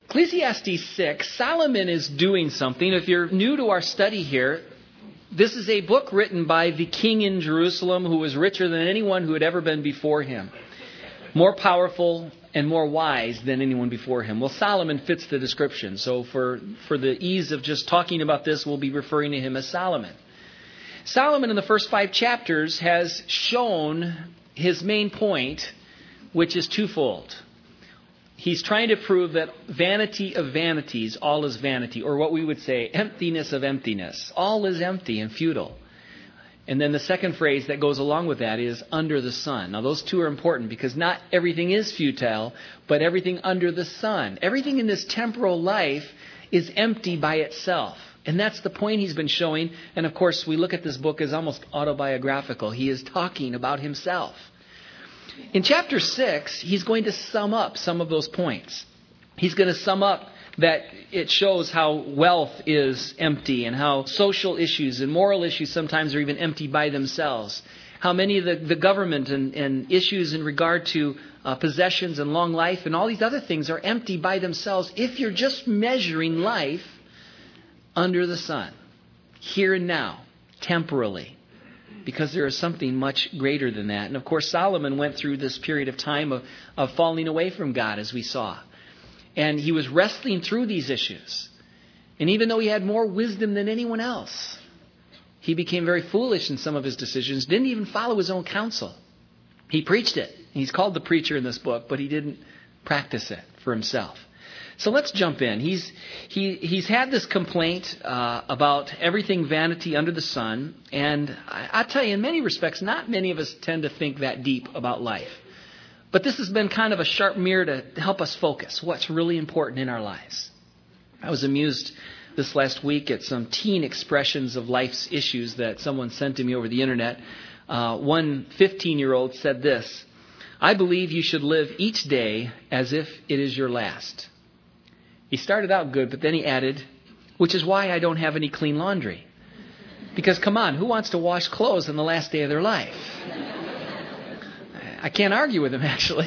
Ecclesiastes 6, Solomon is doing something. If you're new to our study here, this is a book written by the king in Jerusalem who was richer than anyone who had ever been before him. More powerful and more wise than anyone before him. Well, Solomon fits the description. So for the ease of just talking about this, we'll be referring to him as Solomon. Solomon in the first 5 chapters has shown his main point, which is twofold. He's trying to prove that vanity of vanities, all is vanity, or what we would say, emptiness of emptiness. All is empty and futile. And then the second phrase that goes along with that is under the sun. Now those two are important because not everything is futile, but everything under the sun. Everything in this temporal life is empty by itself. And that's the point he's been showing. And of course, we look at this book as almost autobiographical. He is talking about himself. In chapter 6, he's going to sum up some of those points. He's going to sum up that it shows how wealth is empty and how social issues and moral issues sometimes are even empty by themselves. How many of the government and issues in regard to possessions and long life and all these other things are empty by themselves if you're just measuring life under the sun, here and now, temporally. Because there is something much greater than that. And of course, Solomon went through this period of time of falling away from God, as we saw. And he was wrestling through these issues. And even though he had more wisdom than anyone else, he became very foolish in some of his decisions, didn't even follow his own counsel. He preached it. He's called the preacher in this book, but he didn't practice it for himself. So let's jump in. He's had this complaint about everything vanity under the sun. And I'll tell you, in many respects, not many of us tend to think that deep about life. But this has been kind of a sharp mirror to help us focus what's really important in our lives. I was amused this last week at some teen expressions of life's issues that someone sent to me over the internet. One 15-year-old said this: "I believe you should live each day as if it is your last." He started out good, but then he added, "Which is why I don't have any clean laundry." Because come on, who wants to wash clothes on the last day of their life? I can't argue with him, actually.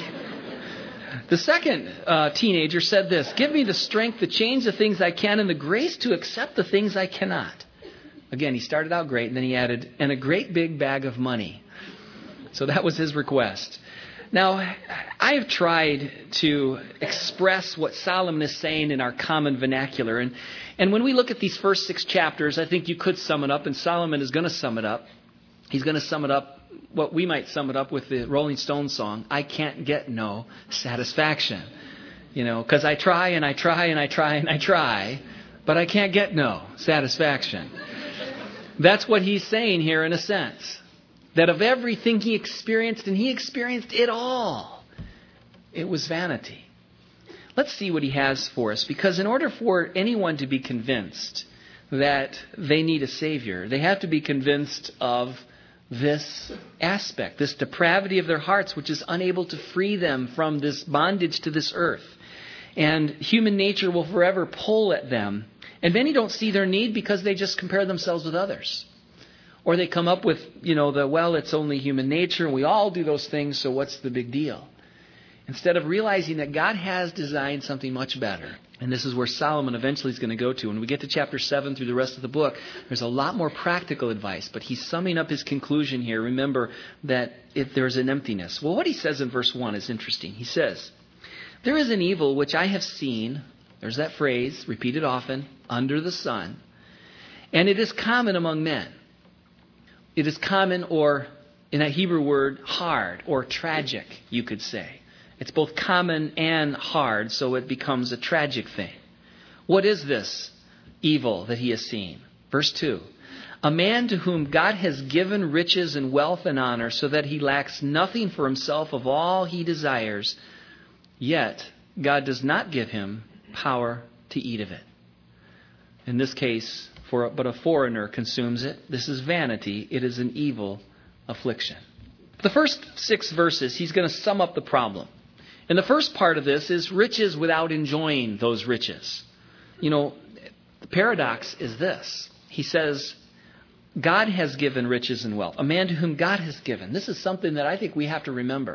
The second teenager said this: "Give me the strength to change the things I can and the grace to accept the things I cannot." Again, he started out great, and then he added, "and a great big bag of money." So that was his request. Now, I have tried to express what Solomon is saying in our common vernacular. And when we look at these first 6 chapters, I think you could sum it up, and Solomon is going to sum it up. He's going to sum it up, what we might sum it up with the Rolling Stones song, "I can't get no satisfaction." You know, because I try and I try and I try and I try, but I can't get no satisfaction. That's what he's saying here in a sense. That of everything he experienced, and he experienced it all, it was vanity. Let's see what he has for us. Because in order for anyone to be convinced that they need a Savior, they have to be convinced of this aspect, this depravity of their hearts, which is unable to free them from this bondage to this earth. And human nature will forever pull at them. And many don't see their need because they just compare themselves with others. Or they come up with, it's only human nature and we all do those things, so what's the big deal? Instead of realizing that God has designed something much better. And this is where Solomon eventually is going to go to. When we get to chapter 7 through the rest of the book, there's a lot more practical advice. But he's summing up his conclusion here. Remember that if there's an emptiness. Well, what he says in verse 1 is interesting. He says, "There is an evil which I have seen," there's that phrase, repeated often, "under the sun, and it is common among men." It is common, or in that Hebrew word, hard or tragic, you could say. It's both common and hard, so it becomes a tragic thing. What is this evil that he has seen? Verse 2. "A man to whom God has given riches and wealth and honor, so that he lacks nothing for himself of all he desires, yet God does not give him power to eat of it." In this case, but a foreigner consumes it. This is vanity. It is an evil affliction. The first 6 verses, he's going to sum up the problem. And the first part of this is riches without enjoying those riches. The paradox is this. He says, God has given riches and wealth. A man to whom God has given. This is something that I think we have to remember.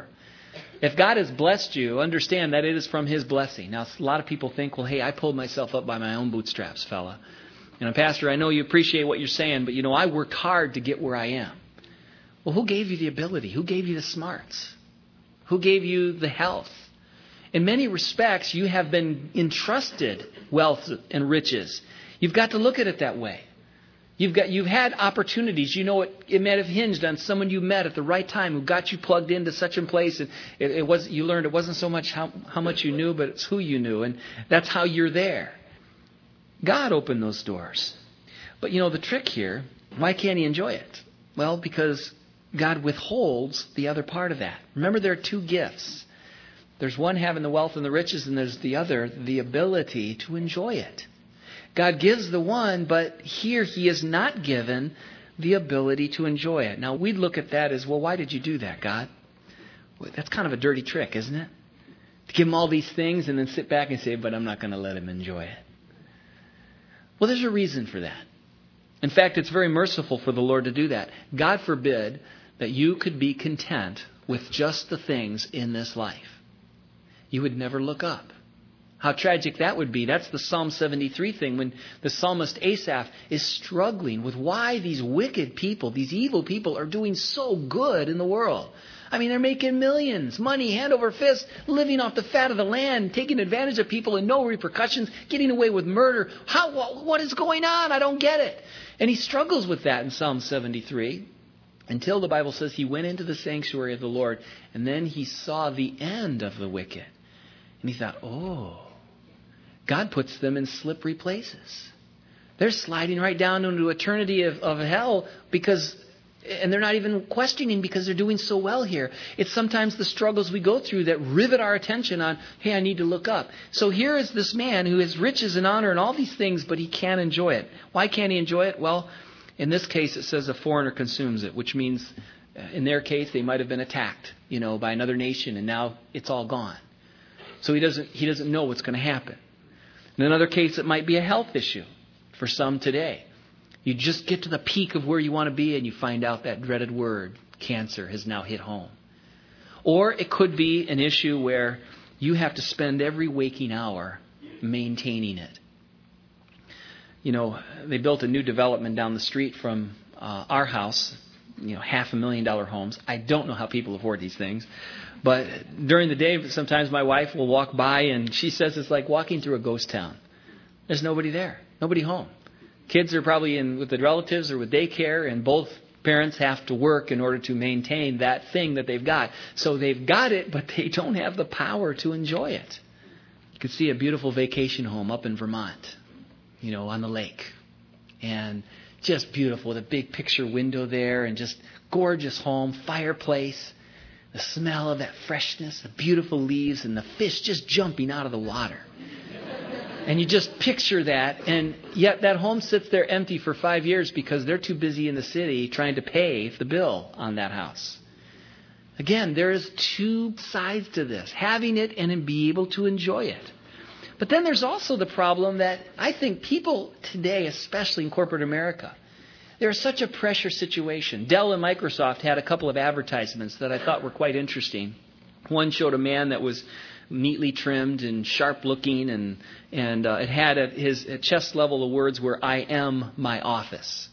If God has blessed you, understand that it is from His blessing. Now, a lot of people think, well, hey, I pulled myself up by my own bootstraps, fella. Pastor, I know you appreciate what you're saying, but I worked hard to get where I am. Well, who gave you the ability? Who gave you the smarts? Who gave you the health? In many respects, you have been entrusted wealth and riches. You've got to look at it that way. You've had opportunities. It might have hinged on someone you met at the right time who got you plugged into such a place. And you learned it wasn't so much how much you knew, but it's who you knew. And that's how you're there. God opened those doors. But the trick here, why can't He enjoy it? Well, because God withholds the other part of that. Remember, there are two gifts. There's one having the wealth and the riches, and there's the other, the ability to enjoy it. God gives the one, but here He is not given the ability to enjoy it. Now, we'd look at that as, well, why did you do that, God? Well, that's kind of a dirty trick, isn't it? To give Him all these things and then sit back and say, but I'm not going to let Him enjoy it. Well, there's a reason for that. In fact, it's very merciful for the Lord to do that. God forbid that you could be content with just the things in this life. You would never look up. How tragic that would be. That's the Psalm 73 thing when the psalmist Asaph is struggling with why these wicked people, these evil people are doing so good in the world. I mean, they're making millions, money, hand over fist, living off the fat of the land, taking advantage of people and no repercussions, getting away with murder. What is going on? I don't get it. And he struggles with that in Psalm 73 until the Bible says he went into the sanctuary of the Lord and then he saw the end of the wicked. And he thought, God puts them in slippery places. They're sliding right down into eternity of hell and they're not even questioning because they're doing so well here. It's sometimes the struggles we go through that rivet our attention on, hey, I need to look up. So here is this man who has riches and honor and all these things, but he can't enjoy it. Why can't he enjoy it? Well, in this case, it says a foreigner consumes it, which means in their case, they might have been attacked, by another nation, and now it's all gone. So he doesn't know what's going to happen. In another case, it might be a health issue for some today. You just get to the peak of where you want to be and you find out that dreaded word, cancer, has now hit home. Or it could be an issue where you have to spend every waking hour maintaining it. They built a new development down the street from our house, $500,000 homes. I don't know how people afford these things. But during the day, sometimes my wife will walk by and she says it's like walking through a ghost town. There's nobody there, nobody home. Kids are probably with the relatives or with daycare, and both parents have to work in order to maintain that thing that they've got. So they've got it, but they don't have the power to enjoy it. You can see a beautiful vacation home up in Vermont, on the lake. And just beautiful, with a big picture window there and just gorgeous home, fireplace. The smell of that freshness, the beautiful leaves, and the fish just jumping out of the water. And you just picture that, and yet that home sits there empty for 5 years because they're too busy in the city trying to pay the bill on that house. Again, there is two sides to this, having it and be able to enjoy it. But then there's also the problem that I think people today, especially in corporate America, there's such a pressure situation. Dell and Microsoft had a couple of advertisements that I thought were quite interesting. One showed a man that was neatly trimmed and sharp looking, and it had at chest level the words were, "I am my office."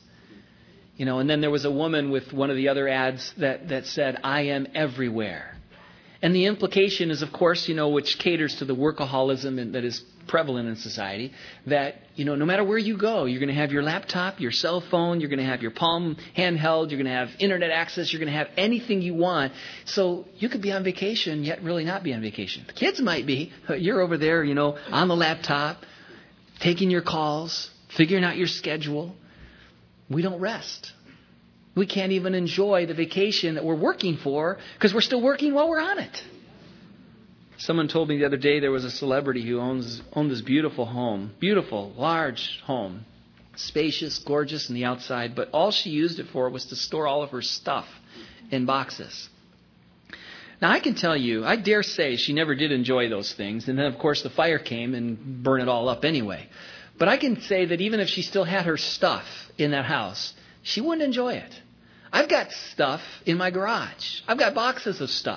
And then there was a woman with one of the other ads that said, "I am everywhere." And the implication is, of course, which caters to the workaholism that is prevalent in society, that, no matter where you go, you're going to have your laptop, your cell phone, you're going to have your Palm handheld, you're going to have internet access, you're going to have anything you want. So you could be on vacation, yet really not be on vacation. The kids might be. You're over there, on the laptop, taking your calls, figuring out your schedule. We don't rest. We can't even enjoy the vacation that we're working for because we're still working while we're on it. Someone told me the other day there was a celebrity who owned this beautiful home, beautiful, large home, spacious, gorgeous on the outside, but all she used it for was to store all of her stuff in boxes. Now, I can tell you, I dare say she never did enjoy those things. And then, of course, the fire came and burned it all up anyway. But I can say that even if she still had her stuff in that house, she wouldn't enjoy it. I've got stuff in my garage. I've got boxes of stuff.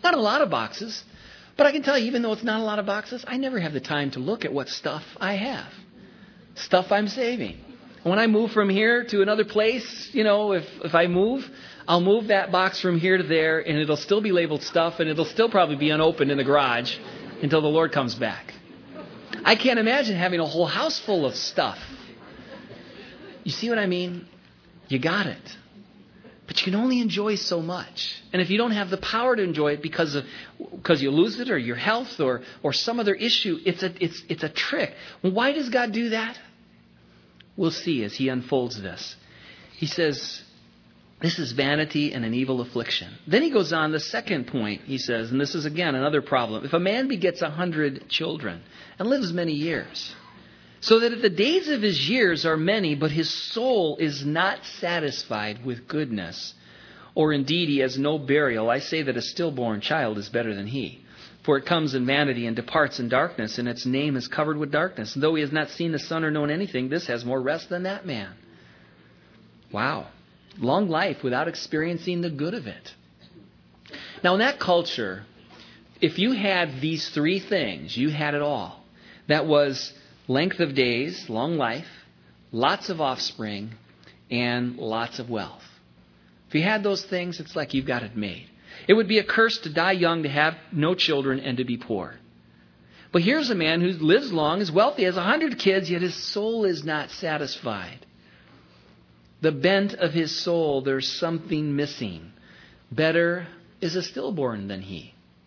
Not a lot of boxes. But I can tell you, even though it's not a lot of boxes, I never have the time to look at what stuff I have. Stuff I'm saving. When I move from here to another place, if I move, I'll move that box from here to there, and it'll still be labeled stuff, and it'll still probably be unopened in the garage until the Lord comes back. I can't imagine having a whole house full of stuff. You see what I mean? You got it. But you can only enjoy so much. And if you don't have the power to enjoy it because you lose it or your health or some other issue, it's a trick. Well, why does God do that? We'll see as he unfolds this. He says, this is vanity and an evil affliction. Then he goes on, the second point, he says, and this is again another problem. If a man begets 100 children and lives many years, so that if the days of his years are many, but his soul is not satisfied with goodness, or indeed he has no burial, I say that a stillborn child is better than he. For it comes in vanity and departs in darkness, and its name is covered with darkness. And though he has not seen the sun or known anything, this has more rest than that man. Wow. Long life without experiencing the good of it. Now in that culture, if you had these three things, you had it all. That was length of days, long life, lots of offspring, and lots of wealth. If you had those things, it's like you've got it made. It would be a curse to die young, to have no children, and to be poor. But here's a man who lives long, is wealthy, has 100 kids, yet his soul is not satisfied. The bent of his soul, there's something missing. Better is a stillborn than he.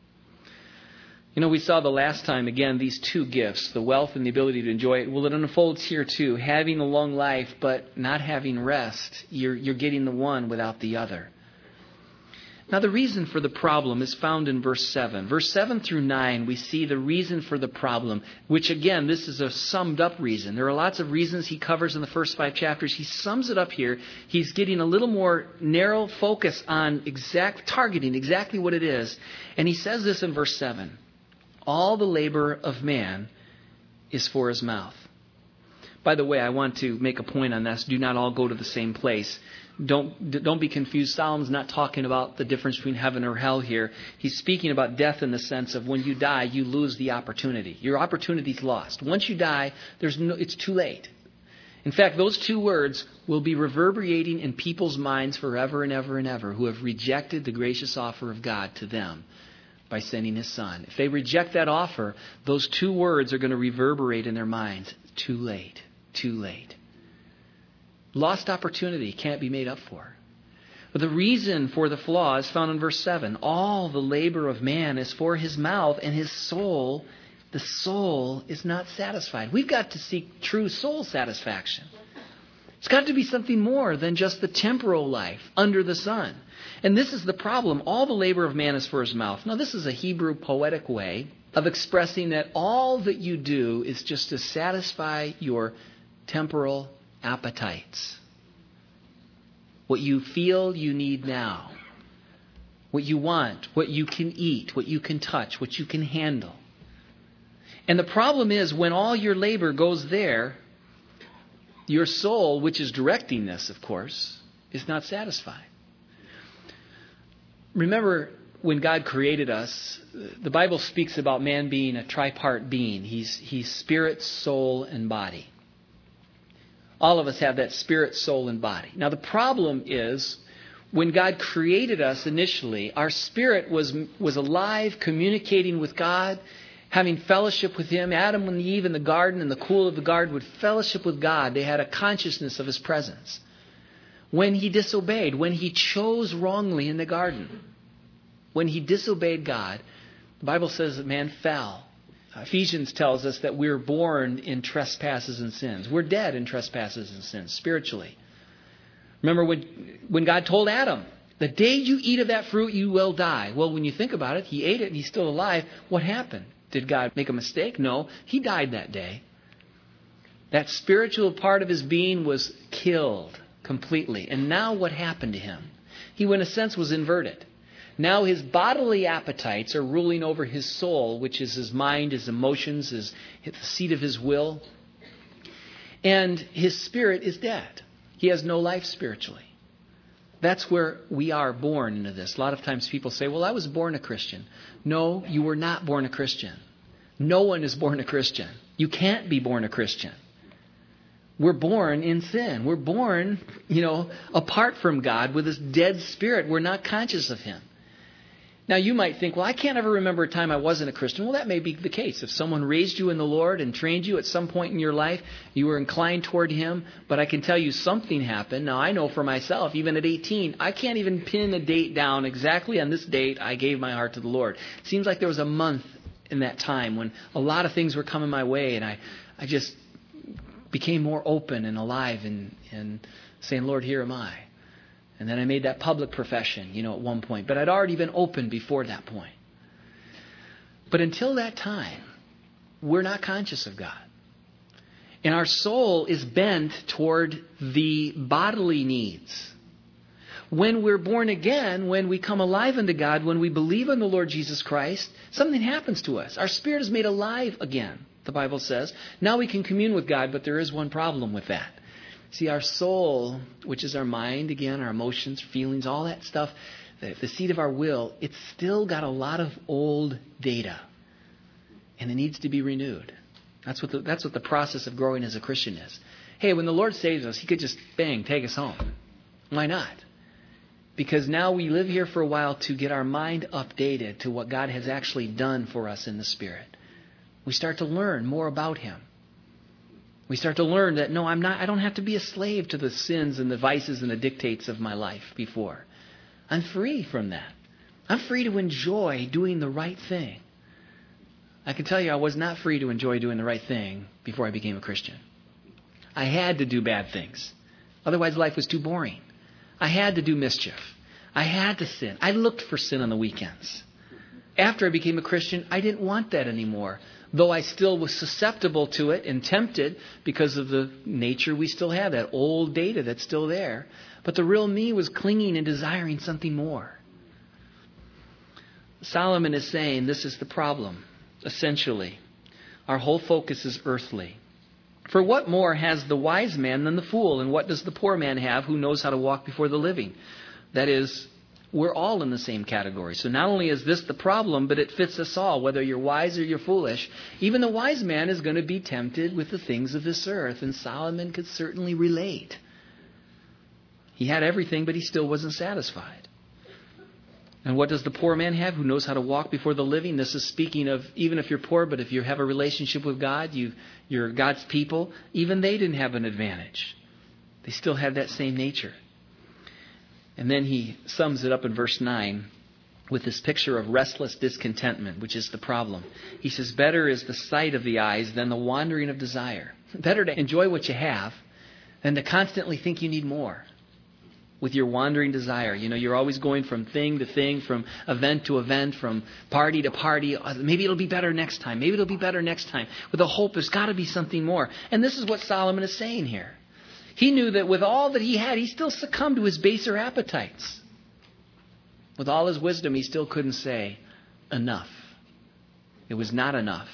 We saw the last time, again, these two gifts, the wealth and the ability to enjoy it. Well, it unfolds here too. Having a long life, but not having rest. You're getting the one without the other. Now, the reason for the problem is found in verse 7. Verse 7 through 9, we see the reason for the problem, which, again, this is a summed up reason. There are lots of reasons he covers in the first 5 chapters. He sums it up here. He's getting a little more narrow focus on targeting exactly what it is. And he says this in verse 7. All the labor of man is for his mouth. By the way, I want to make a point on this. Do not all go to the same place. Don't be confused. Solomon's not talking about the difference between heaven or hell here. He's speaking about death in the sense of when you die, you lose the opportunity. Your opportunity's lost. Once you die, it's too late. In fact, those two words will be reverberating in people's minds forever and ever and ever who have rejected the gracious offer of God to them by sending his son. If they reject that offer, those two words are going to reverberate in their minds. Too late. Too late. Lost opportunity can't be made up for. But the reason for the flaw is found in verse 7. All the labor of man is for his mouth, and his soul, the soul is not satisfied. We've got to seek true soul satisfaction. It's got to be something more than just the temporal life under the sun. And this is the problem. All the labor of man is for his mouth. Now, this is a Hebrew poetic way of expressing that all that you do is just to satisfy your temporal appetites. What you feel you need now. What you want. What you can eat. What you can touch. What you can handle. And the problem is when all your labor goes there, your soul, which is directing this, of course, is not satisfied. Remember, when God created us, the Bible speaks about man being a tripart being. He's spirit, soul, and body. All of us have that spirit, soul, and body. Now, the problem is when God created us initially, our spirit was alive, communicating with God, having fellowship with him. Adam and Eve in the garden, in the cool of the garden, would fellowship with God. They had a consciousness of his presence. When he disobeyed, when he chose wrongly in the garden, when he disobeyed God, the Bible says that man fell. Ephesians tells us that we're born in trespasses and sins. We're dead in trespasses and sins, spiritually. Remember when God told Adam, the day you eat of that fruit, you will die. Well, when you think about it, he ate it and he's still alive. What happened? Did God make a mistake? No, he died that day. That spiritual part of his being was killed completely. And now what happened to him? He, in a sense, was inverted. Now his bodily appetites are ruling over his soul, which is his mind, his emotions, the seat of his will. And his spirit is dead. He has no life spiritually. That's where we are born into this. A lot of times people say, well, I was born a Christian. No, you were not born a Christian. No one is born a Christian. You can't be born a Christian. We're born in sin. We're born, apart from God with this dead spirit. We're not conscious of Him. Now, you might think, well, I can't ever remember a time I wasn't a Christian. Well, that may be the case. If someone raised you in the Lord and trained you at some point in your life, you were inclined toward Him. But I can tell you something happened. Now, I know for myself, even at 18, I can't even pin a date down exactly on this date I gave my heart to the Lord. It seems like there was a month in that time when a lot of things were coming my way, and I just became more open and alive and saying, Lord, here am I. And then I made that public profession, at one point. But I'd already been open before that point. But until that time, we're not conscious of God. And our soul is bent toward the bodily needs. When we're born again, when we come alive unto God, when we believe in the Lord Jesus Christ, something happens to us. Our spirit is made alive again, the Bible says. Now we can commune with God, but there is one problem with that. See, our soul, which is our mind, again, our emotions, feelings, all that stuff, the seat of our will, it's still got a lot of old data. And it needs to be renewed. That's what the process of growing as a Christian is. Hey, when the Lord saves us, He could just, take us home. Why not? Because now we live here for a while to get our mind updated to what God has actually done for us in the Spirit. We start to learn more about Him. We start to learn that, I don't have to be a slave to the sins and the vices and the dictates of my life before. I'm free from that. I'm free to enjoy doing the right thing. I can tell you I was not free to enjoy doing the right thing before I became a Christian. I had to do bad things. Otherwise, life was too boring. I had to do mischief. I had to sin. I looked for sin on the weekends. After I became a Christian, I didn't want that anymore. Though I still was susceptible to it and tempted because of the nature we still have, that old data that's still there. But the real me was clinging and desiring something more. Solomon is saying this is the problem, essentially. Our whole focus is earthly. For what more has the wise man than the fool? And what does the poor man have who knows how to walk before the living? That is, we're all in the same category. So not only is this the problem, but it fits us all, whether you're wise or you're foolish. Even the wise man is going to be tempted with the things of this earth, and Solomon could certainly relate. He had everything, but he still wasn't satisfied. And what does the poor man have who knows how to walk before the living? This is speaking of even if you're poor, but if you have a relationship with God, you're God's people, even they didn't have an advantage. They still had that same nature. And then he sums it up in verse 9 with this picture of restless discontentment, which is the problem. He says, better is the sight of the eyes than the wandering of desire. Better to enjoy what you have than to constantly think you need more with your wandering desire. You're always going from thing to thing, from event to event, from party to party. Maybe it'll be better next time. Maybe it'll be better next time. With the hope there's got to be something more. And this is what Solomon is saying here. He knew that with all that he had, he still succumbed to his baser appetites. With all his wisdom, he still couldn't say enough. It was not enough.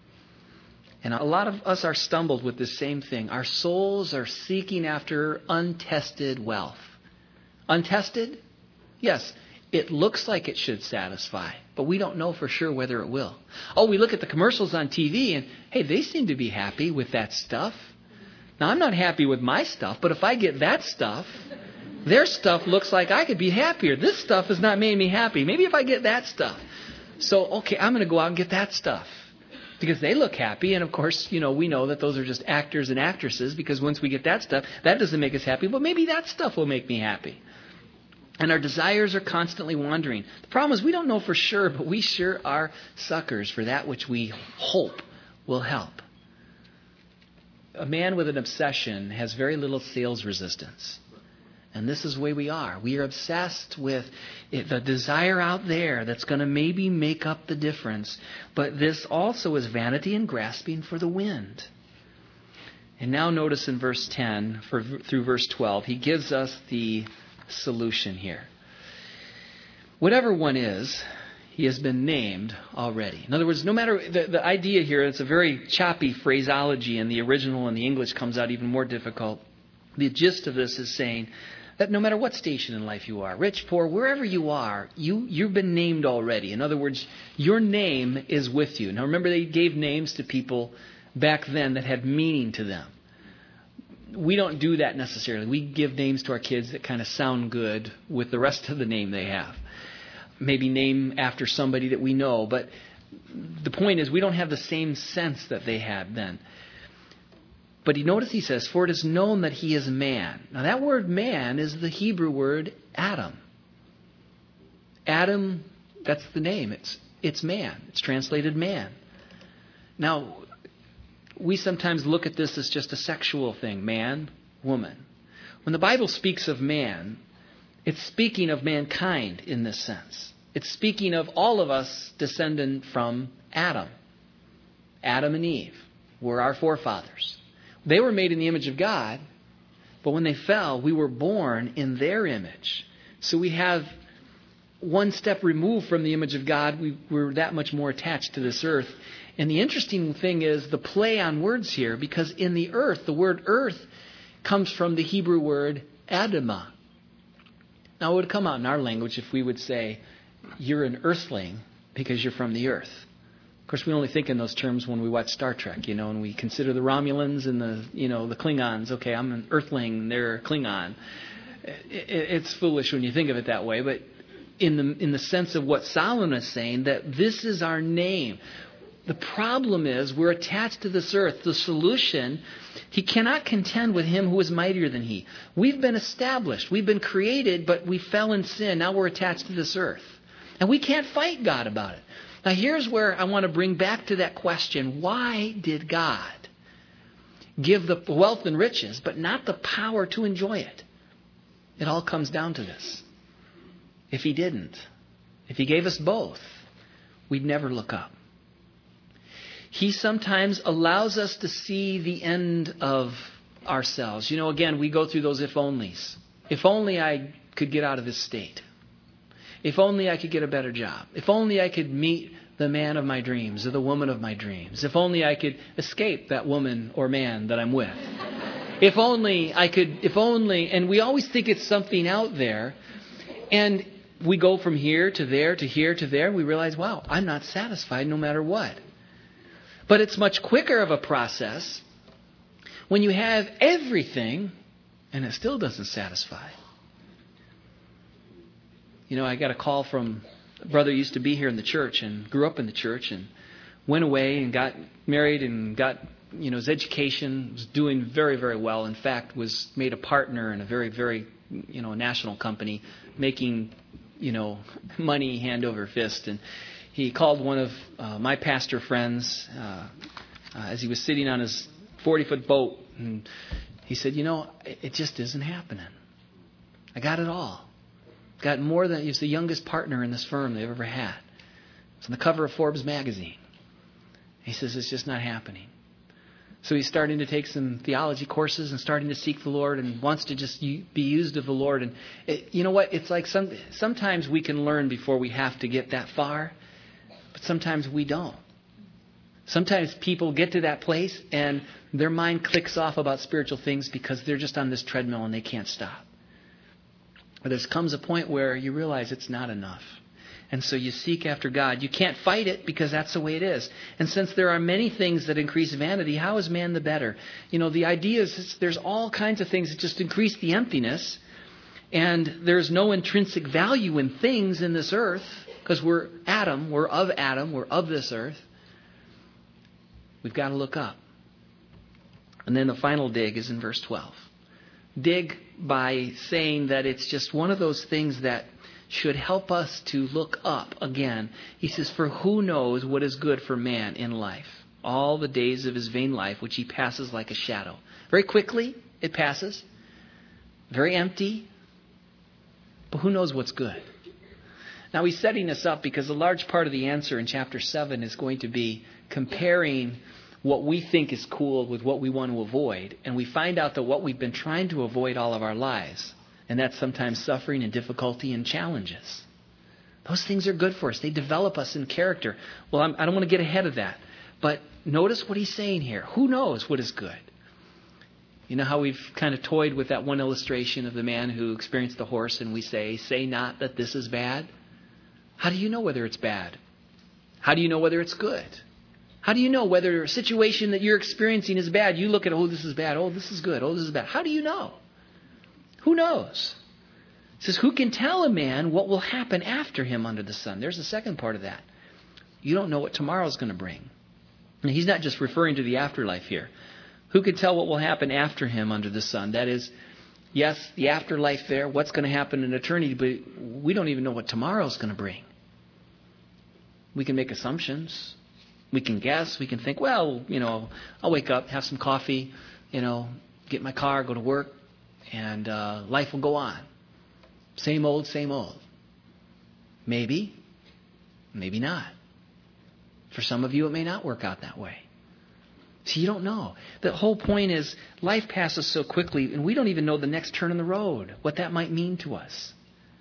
And a lot of us are stumbled with this same thing. Our souls are seeking after untested wealth. Untested? Yes, it looks like it should satisfy, but we don't know for sure whether it will. Oh, we look at the commercials on TV and, hey, they seem to be happy with that stuff. Now, I'm not happy with my stuff, but if I get that stuff, their stuff looks like I could be happier. This stuff has not made me happy. Maybe if I get that stuff. So, okay, I'm going to go out and get that stuff because they look happy. And, of course, we know that those are just actors and actresses because once we get that stuff, that doesn't make us happy. But maybe that stuff will make me happy. And our desires are constantly wandering. The problem is we don't know for sure, but we sure are suckers for that which we hope will help. A man with an obsession has very little sales resistance. And this is the way we are. We are obsessed with the desire out there that's going to maybe make up the difference. But this also is vanity and grasping for the wind. And now notice in verse 10 through verse 12, he gives us the solution here. Whatever one is, he has been named already. In other words, no matter the idea here, it's a very choppy phraseology in the original, and the English comes out even more difficult. The gist of this is saying That no matter what station in life you are, rich, poor, wherever you are, you've been named already. In other words, your name is with you. Now remember, they gave names to people back then that had meaning to them. We don't do that necessarily. We give names to our kids that kind of sound good with the rest of the name they have. Maybe name after somebody that we know, but the point is we don't have the same sense that they had then. But notice he says, for it is known that he is man. Now that word man is the Hebrew word Adam. Adam, that's the name. It's man. It's translated man. Now, we sometimes look at this as just a sexual thing. Man, woman. When the Bible speaks of man, it's speaking of mankind in this sense. It's speaking of all of us descendant from Adam. Adam and Eve were our forefathers. They were made in the image of God, but when they fell, we were born in their image. So we have one step removed from the image of God. We're that much more attached to this earth. And the interesting thing is the play on words here, because in the earth, the word earth comes from the Hebrew word Adamah. Now, it would come out in our language if we would say, you're an earthling because you're from the earth. Of course, we only think in those terms when we watch Star Trek, and we consider the Romulans and the Klingons. Okay, I'm an earthling, they're a Klingon. It's foolish when you think of it that way, but in the sense of what Solomon is saying, that this is our name. The problem is we're attached to this earth. The solution, he cannot contend with him who is mightier than he. We've been established. We've been created, but we fell in sin. Now we're attached to this earth. And we can't fight God about it. Now here's where I want to bring back to that question. Why did God give the wealth and riches, but not the power to enjoy it? It all comes down to this. If he didn't, if he gave us both, we'd never look up. He sometimes allows us to see the end of ourselves. Again, we go through those if-onlys. If only I could get out of this state. If only I could get a better job. If only I could meet the man of my dreams or the woman of my dreams. If only I could escape that woman or man that I'm with. If only, and we always think it's something out there. And we go from here to there to here to there, and we realize, wow, I'm not satisfied no matter what. But it's much quicker of a process when you have everything and it still doesn't satisfy. I got a call from a brother who used to be here in the church and grew up in the church and went away and got married and got, his education, was doing very, very well. In fact, was made a partner in a very, very, national company, making, money hand over fist. And he called one of my pastor friends as he was sitting on his 40-foot boat. And he said, it just isn't happening. I got it all. Got more than, he was the youngest partner in this firm they've ever had. It's on the cover of Forbes magazine. He says, it's just not happening. So he's starting to take some theology courses and starting to seek the Lord and wants to just be used of the Lord. And you know what? It's like sometimes we can learn before we have to get that far, but sometimes we don't. Sometimes people get to that place and their mind clicks off about spiritual things because they're just on this treadmill and they can't stop. Or there comes a point where you realize it's not enough. And so you seek after God. You can't fight it because that's the way it is. And since there are many things that increase vanity, how is man the better? The idea is there's all kinds of things that just increase the emptiness. And there's no intrinsic value in things in this earth because we're Adam, we're of this earth. We've got to look up. And then the final dig is in verse 12. Dig by saying that it's just one of those things that should help us to look up again. He says, for who knows what is good for man in life? All the days of his vain life, which he passes like a shadow. Very quickly, it passes. Very empty. But who knows what's good? Now he's setting this up because a large part of the answer in chapter 7 is going to be comparing what we think is cool with what we want to avoid. And we find out that what we've been trying to avoid all of our lives, and that's sometimes suffering and difficulty and challenges. Those things are good for us. They develop us in character. Well, I don't want to get ahead of that. But notice what he's saying here. Who knows what is good? You know how we've kind of toyed with that one illustration of the man who experienced the horse, and we say not that this is bad. How do you know whether it's bad? How do you know whether it's good? How do you know whether a situation that you're experiencing is bad? You look at, oh, this is bad. Oh, this is good. Oh, this is bad. How do you know? Who knows? It says, who can tell a man what will happen after him under the sun? There's the second part of that. You don't know what tomorrow's going to bring. And he's not just referring to the afterlife here. Who can tell what will happen after him under the sun? That is, yes, the afterlife there, what's going to happen in eternity, but we don't even know what tomorrow's going to bring. We can make assumptions. We can guess. We can think, well, I'll wake up, have some coffee, get in my car, go to work, and life will go on. Same old, same old. Maybe, maybe not. For some of you, it may not work out that way. See, you don't know. The whole point is life passes so quickly, and we don't even know the next turn in the road, what that might mean to us.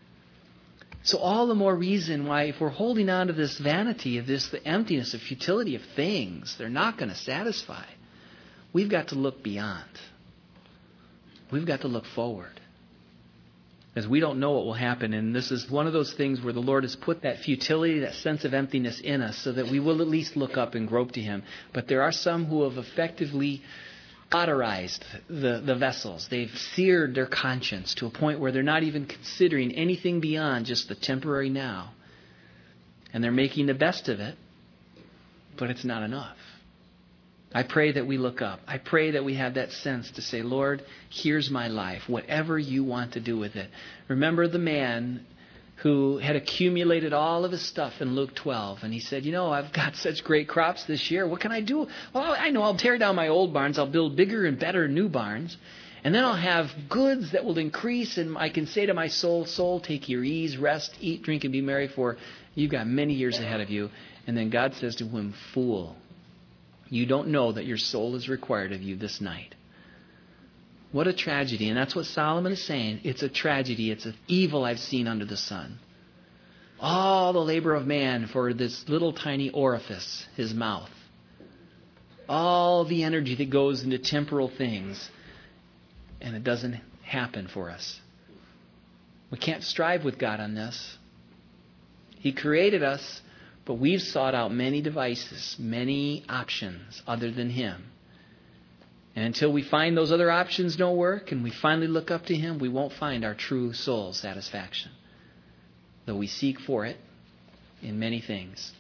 So all the more reason why, if we're holding on to this vanity of this, the emptiness, the futility of things, they're not going to satisfy. We've got to look beyond. We've got to look forward. Because we don't know what will happen. And this is one of those things where the Lord has put that futility, that sense of emptiness in us so that we will at least look up and grope to Him. But there are some who have effectively cauterized the vessels. They've seared their conscience to a point where they're not even considering anything beyond just the temporary now. And they're making the best of it, but it's not enough. I pray that we look up. I pray that we have that sense to say, Lord, here's my life, whatever you want to do with it. Remember the man who had accumulated all of his stuff in Luke 12. And he said, I've got such great crops this year. What can I do? Well, I know I'll tear down my old barns. I'll build bigger and better new barns. And then I'll have goods that will increase. And I can say to my soul, take your ease, rest, eat, drink, and be merry, for you've got many years ahead of you. And then God says to him, fool, you don't know that your soul is required of you this night. What a tragedy. And that's what Solomon is saying. It's a tragedy. It's an evil I've seen under the sun. All the labor of man for this little tiny orifice, his mouth. All the energy that goes into temporal things. And it doesn't happen for us. We can't strive with God on this. He created us, but we've sought out many devices, many options other than Him. And until we find those other options don't work and we finally look up to Him, we won't find our true soul satisfaction. Though we seek for it in many things.